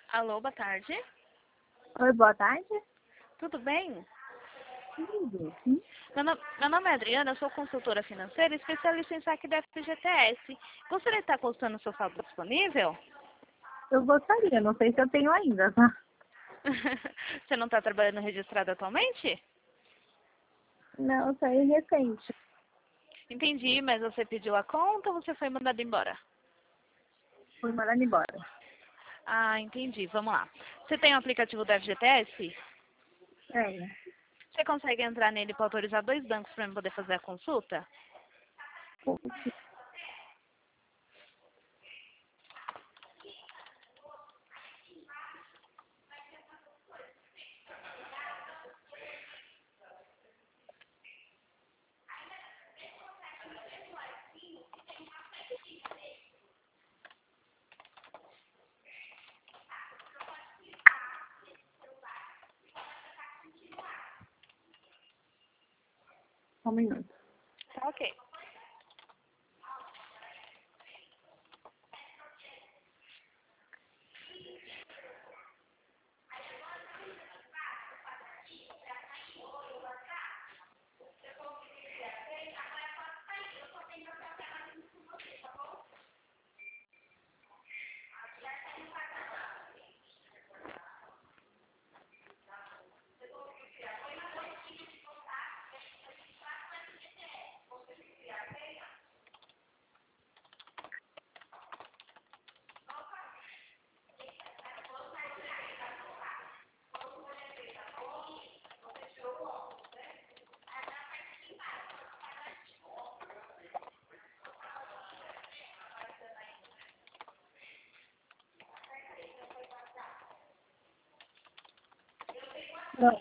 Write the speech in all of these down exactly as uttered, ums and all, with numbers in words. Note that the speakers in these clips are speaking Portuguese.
Alô, boa tarde. Oi, boa tarde. Tudo bem? Tudo, sim. Meu, no- meu nome é Adriana, eu sou consultora financeira e especialista em saque da F G T S. Gostaria de estar consultando o seu saldo disponível? Eu gostaria, não sei se eu tenho ainda, tá? Você não está trabalhando registrado atualmente? Não, eu saí recente. Entendi, mas você pediu a conta ou você foi mandado embora? Fui mandando embora. Ah, entendi. Vamos lá. Você tem o aplicativo da F G T S? Tenho. Você consegue entrar nele para autorizar dois bancos para eu poder fazer a consulta? Só um minuto. Tá ok. Não.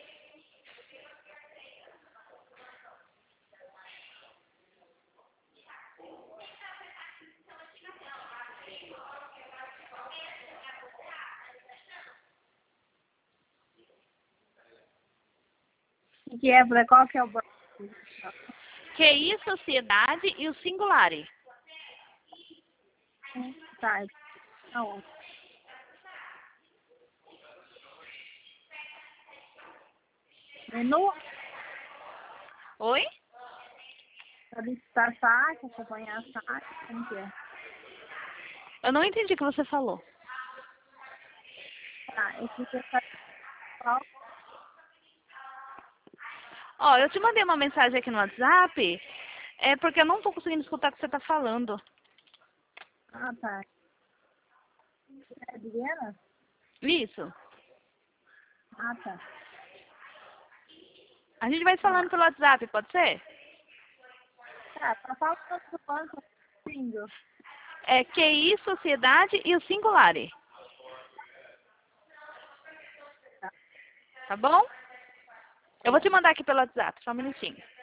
O que é pra qual que é o banco? Q I, Sociedade e o Singulare. Tá, não. Menu, Oi? pra visitar saque, acompanhar saque, como que é? Eu não entendi o que você falou. Tá, eu fico qual? Ó, eu te mandei uma mensagem aqui no WhatsApp, é porque eu não tô conseguindo escutar o que você tá falando. Ah, tá. É Adriana? Isso. Ah, tá. A gente vai falando Tá. pelo WhatsApp, pode ser? Tá, só fala o nome do banco. Lindo. É Q I, Sociedade e o Singulare. Tá. Tá bom? Eu vou te mandar aqui pelo WhatsApp, só um minutinho.